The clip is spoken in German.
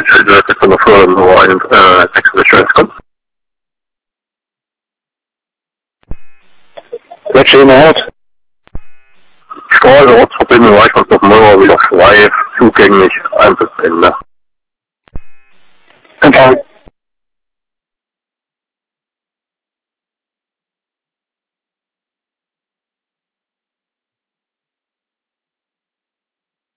Schildwerte von der Firma nur ein Text Insurance kommt. Welche Ort? Strahlortsverbindung Reichwald auf Mauer wieder frei, zugänglich, 1 bis Ende. Genau.